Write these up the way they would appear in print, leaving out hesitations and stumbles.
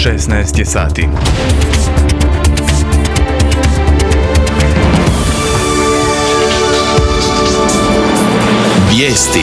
16 je sati. Vijesti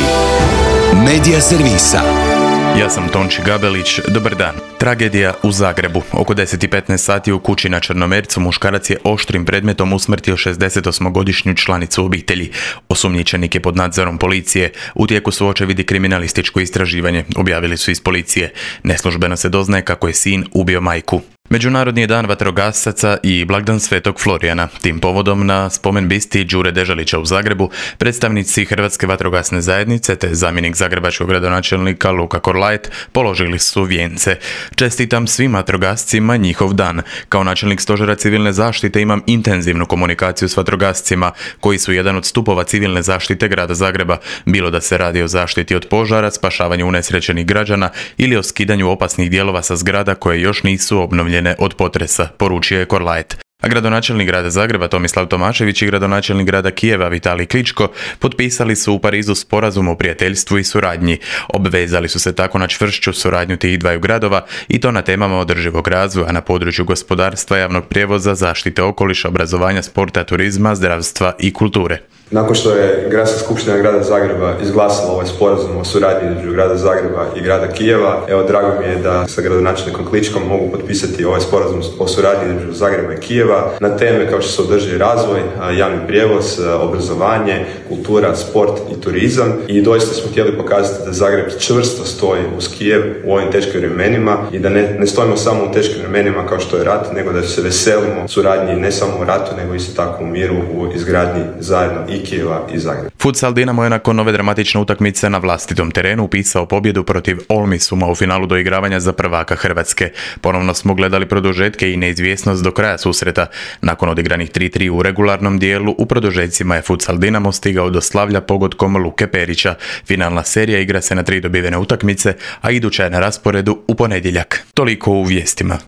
Medija servisa. Ja sam Tonči Gabelić, dobar dan. Tragedija u Zagrebu. Oko 10:15 sati u kući na Črnomercu muškarac je oštrim predmetom usmrtio 68-godišnju članicu obitelji. Osumnjičenik je pod nadzorom policije. U tijeku su očevidi kriminalističko istraživanje, objavili su iz policije. Neslužbeno se doznaje kako je sin ubio majku. Međunarodni je dan vatrogasaca i blagdan Svetog Florijana. Tim povodom na spomen bisti Đure Deželića u Zagrebu predstavnici Hrvatske vatrogasne zajednice te zamjenik zagrebačkog gradonačelnika Luka Korlajt položili su vijence. Čestitam svim vatrogascima njihov dan. Kao načelnik stožera civilne zaštite imam intenzivnu komunikaciju s vatrogascima koji su jedan od stupova civilne zaštite grada Zagreba, bilo da se radi o zaštiti od požara, spašavanju unesrećenih građana ili o skidanju opasnih dijelova sa zgrada koje još nisu obnovljene od potresa, poručio je Korlajt. A gradonačelnik grada Zagreba Tomislav Tomašević i gradonačelnik grada Kijeva Vitalij Kličko potpisali su u Parizu sporazum o prijateljstvu i suradnji. Obvezali su se tako na čvršću suradnju tih dvaju gradova i to na temama održivog razvoja na području gospodarstva, javnog prijevoza, zaštite okoliša, obrazovanja, sporta, turizma, zdravstva i kulture. Nakon što je Gradska skupština grada Zagreba izglasala ovaj sporazum o suradnji između grada Zagreba i grada Kijeva, drago mi je da sa gradonačelnikom Kličkom mogu potpisati ovaj sporazum o suradnji između Zagreba i Kijeva na teme kao što su održivi razvoj, javni prijevoz, obrazovanje, kultura, sport i turizam. I doista smo htjeli pokazati da Zagreb čvrsto stoji uz Kijev u ovim teškim vremenima i da ne stojimo samo u teškim vremenima kao što je rat, nego da se veselimo suradnji ne samo u ratu, nego isto tako u miru, u izgradnji zajedno i Kijeva i Zagreba. Futsal Dinamo je nakon ove dramatične utakmice na vlastitom terenu upisao pobjedu protiv Olmisuma u finalu doigravanja za prvaka Hrvatske. Ponovno smo gledali produžetke i neizvjesnost do kraja susreta. Nakon odigranih 3-3 u regularnom dijelu, u produžecima je Futsal Dinamo stigao do slavlja pogodkom Luke Perića. Finalna serija igra se na 3 dobivene utakmice, a iduća je na rasporedu u ponedjeljak. Toliko u vijestima.